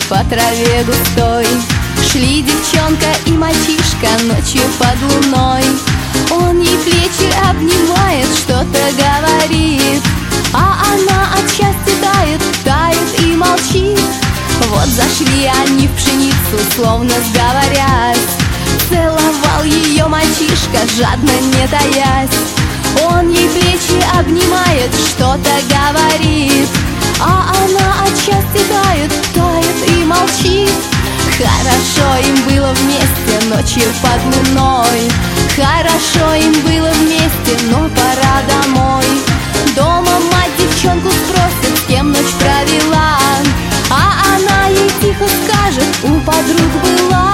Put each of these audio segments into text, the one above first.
по траве густой. Шли девчонка и мальчишка ночью под луной. Он ей плечи обнимает, что-то говорит, а она от счастья тает, тает и молчит. Вот зашли они в пшеницу, словно сговорясь. Целовал ее мальчишка, жадно не таясь. Он ей плечи обнимает, что-то говорит, а она от счастья тает, тает и молчит. Хорошо им было вместе ночью под луной. Хорошо им было вместе, но пора домой. Дома мать девчонку спросит, с кем ночь провела, а она ей тихо скажет: у подруг была.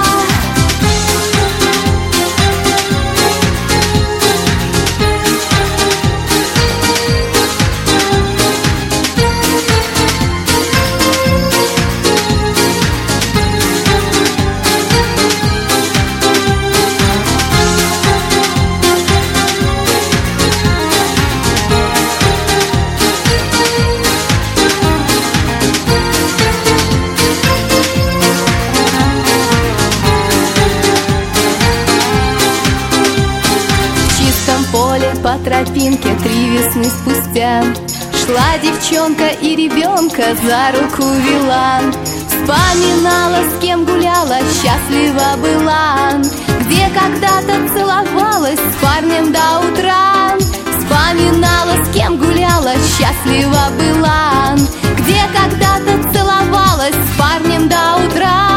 По тропинке 3 весны спустя шла девчонка и ребенка за руку вела. Вспоминала, с кем гуляла, счастлива была, где когда-то целовалась с парнем до утра. Вспоминала, с кем гуляла, счастлива была, где когда-то целовалась с парнем до утра.